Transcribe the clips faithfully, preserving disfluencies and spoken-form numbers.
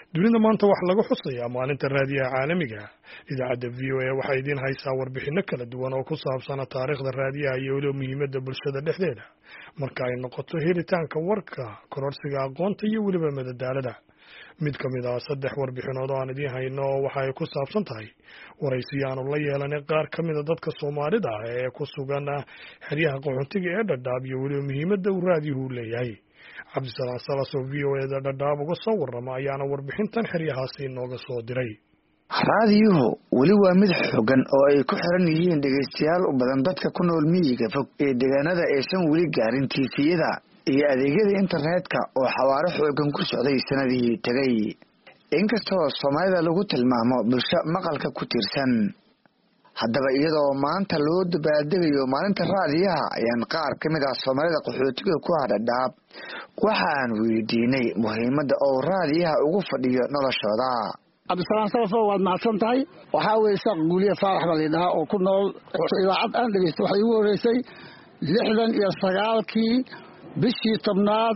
dunida maanta wax lagu xusayaa maalinta raadiyaha caalamiga idaacadda v o a waxay idiin haysaa warbixino kala duwan oo ku saabsan taariikhda raadiyaha iyo weliba muhiimadda bulshada dhexdeeda marka ay noqoto helitaanka warka kororsiga aqoonta iyo weliba madadaalada mid ka mid ah saddex warbixinood oo aan idiin hayno waxa ay ku saabsan tahay waraysiyaanu la yeelanay qaar ka mid a dadka Soomaalida ah ee ku sugan xeryaha qaxootiga ee Dadaab iyo weliba muhiimadda uu raadiyuhu leeyahay cabdisalaam salas oo v o a da Dadaab uga soo warrama ayaana warbixintan xeryahaasi inooga soo diray raadiyuhu weli waa mid xooggan oo ay ku xiran yihiin dhegeystayaal u badan dadka ku nool miyiga fog ee deegaanada aysan weli gaarin tiifiyada iyo adeegyada internetka oo xawaaro xooggan ku socday sanadihii tagay inkastoo Soomaalida lagu tilmaamo bulsho maqalka ku tirsan haddaba iyadoo maanta loo dabaaldegayo maalinta raadiyaha ayaan qaar ka mid ah Soomaalida qaxootiga ku Dadaab waxaan weydiinay muhiimadda oo raadiyaha ugu fadhiyo noloshooda cabdisalaam salas waad mahadsan tahay waxaa weeysa guuliya faarax balida oo ku nool idaacad aan dhageysto waxay ugu horeysay lixdan iyo sagaalkii bishii tobnaad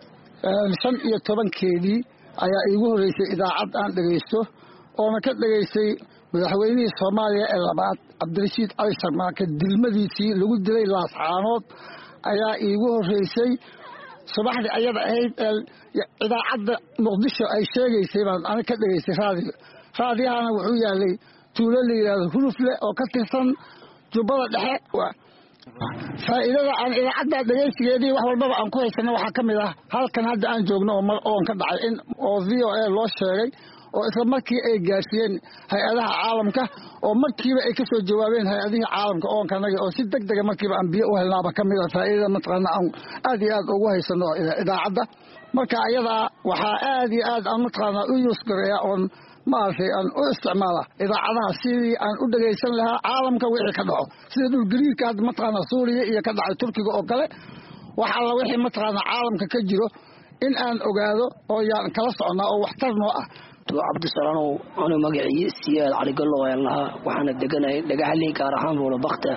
shan iyo tobankeedii ayaa iigu horeysay idaacad aan dhageysto oona ka dhageystay madaxweynihii Soomaaliya ee labaad Cabdirashiid Cali Sharmaake dilmadiisii lagu dilay laascaanood ayaa iigu horeysay subaxdii ayada ahayd idaacadda Muqdisho ay sheegaysay baan ana ka dhageystay raadiyo raadiyahana wuxuu yaalay tuulo la yiraahdo Hurufle oo ka tirsan Jubbada Dhexe faa'iidada aan idaacadda dhageysigeedii wax walba aan ku haysano waxa kamid ah halkan hadda aan joogno oo ka dhacay in oo v o a loo sheegay oo isla markii ay gaarsiiyeen hay'adaha caalamka oo markiiba ay ka soo jawaabeen hay'adaha caalamka oo kanaga oo si degdeg ah markiiba aan biyo u helnaaba kamid ah faa'iidada matqana aan aad iyo aad ugu haysano idaacadda marka ayada waxa aad iyo aad aan matqana u yusgareeya oo maashay aan u isticmaala idaacadaha sidii aan u dhageysan lahaa caalamka wixii ka dhaco sida dhul gariirka hadda matqana Suuriya iyo ka dhacay Turkiga oo kale waxa la wixii matqana caalamka ka jiro in aan ogaado oo yaan kala socnaa oo waxtar noo ah cabdisalaam oo magaciisa siyaad cali gallo ayaan waxaana deganay dhagaxley gaar ahaan boola baqta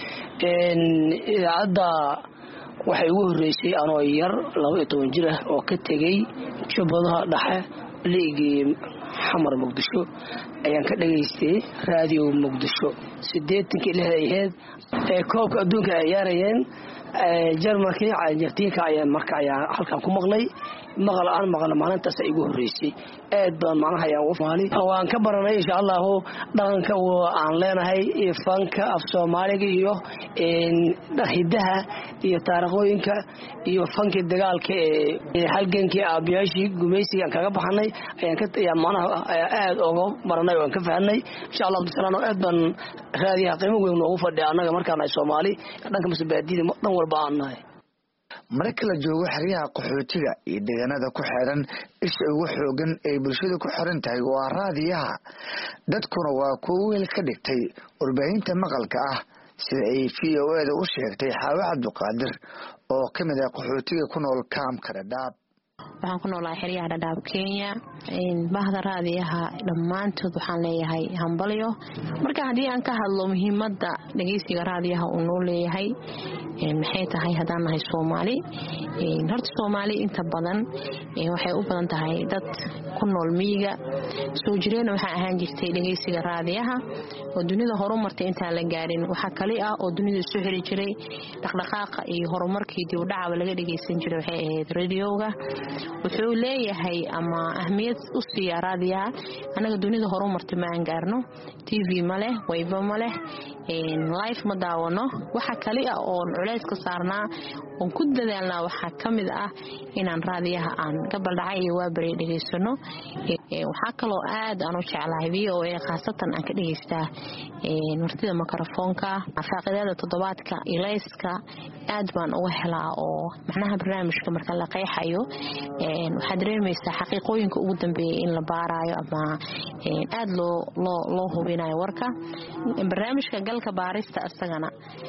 in idaacadda waxay ugu horeysay anoo yar laba iyo toban jir ah oo ka tagay Jubbada Dhexe liigii xamar Muqdisho ayaan ka dhageystay raadiyo Muqdisho siddeetankii lix ahayd ee koobka adduunka ay ciyaarayeen Jarmalkii Argentina ayaan markaa ayaa halkan ku maqlay maqal aan maqal maalintaas ay ugu horeysay aad baan macnaha ayaan u faali waan ka baranay insha Allah dhaqanka aan leenahay iyo fanka af Soomaaliga iyo hidaha iyo taariikhooyinka iyo fanka dagaalka ee halgankii aabiyaashii gumaysiga kaga baxnay ayaan ka yaa macnaha aad ugu baranay oo ka fahanay insha Allah bisalaano aad baan raadiyaha qiimo weyn ugu fadhiya anaga markaan ay Soomaali dhanka masbaadida dhan walba aan nahay marka la joogo xeryaha qaxootiga iyo deegaanada ku xiran isha ugu xoogan ee bulshada ku xiran tahay waa raadiyaha dadkuna waa kuwo weel ka dhigtay warbaahinta maqalka ah sida ay v o a da u sheegtay Xaawa Cabduqaadir oo ka mid ah qaxootiga ku nool kaamka Dadaab waxaan ku noolahay xeryaha Dadaab Kenya in bahda raadiyaha dhamaantood waxaan leeyahay hambalyo marka hadii aan ka hadlo muhiimadda dhageysiga raadiyaha uu noo leeyahay maxay tahay hadaan nahay Soomaali in horta Soomaali inta badan waxay u badan tahay dad ku nool miyiga soo jireen waxa ahaan jirtay dhageysiga raadiyaha oo dunida horumartay inta la gaarin waxa kale ah oo dunida soo xiri jiray dhaqdhaqaaqa iyo horumarkii dib u dhaca laga dhageysan jiray waxay ahayd raadiyoga wuxuu leeyahay ama ahmiyad u siiya raadiyaha anaga dunida horumartay ma aan gaarno T V ma leh wayba ma leh in live ma daawano waxa kale ah oo culays ka saarnaa oo ku dadaalnaa waxa kamid ah inaan raadiyaha aan gabal dhacay iyo waa bari dhageysano waxa kale oo aad aan u jeclahay v o a khaasatan aan ka dhageystaa ee martida mikrofoonka afaaqidada toddobaadka ilayska aad baan uga helaa oo macnaha barnaamijka marka la qeexayo ee waxa dareemaysaa xaqiiqooyinka ugu dambeeyay in la baarayo ama aad loo loo loo hubinayo warka barnaamijka galka baarista asagana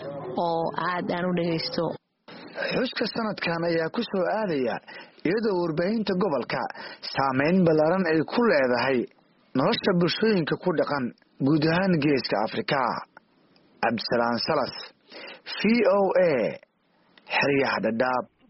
oo aad aan u dhageysto xuska sanadkan ayaa ku soo aadaya iyadoo warbaahinta gobolka saameyn ballaaran ay ku leedahay nolosha bulshooyinka ku dhaqan guud ahaan geeska Afrika cabdisalaam salas v o a xeryaha Dadaab